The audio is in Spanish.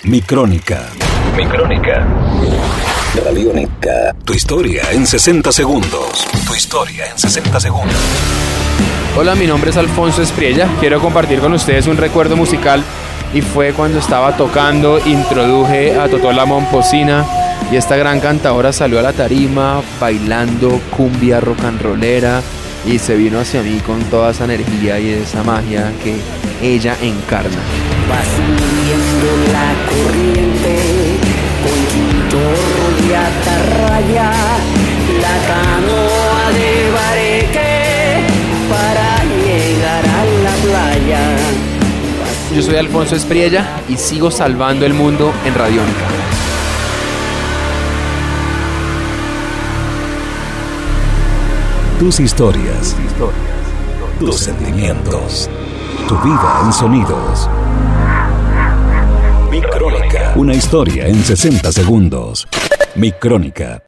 Mi Crónica. Mi Crónica. Radiónica. Tu historia en 60 segundos. Tu historia en 60 segundos. Hola, mi nombre es Alfonso Espriella. Quiero compartir con ustedes un recuerdo musical. Y fue cuando estaba tocando, introduje a Totó la Momposina. Y esta gran cantadora salió a la tarima bailando cumbia rock and rollera. Y se vino hacia mí con toda esa energía y esa magia que ella encarna. Va subiendo la corriente con chinchorro y atarraya, la canoa de bareque para llegar a la playa. Yo soy Alfonso Espriella y sigo salvando el mundo en Radiónica. Tus historias, tus sentimientos, tu vida en sonidos. Mi Crónica. Una historia en 60 segundos. Mi Crónica.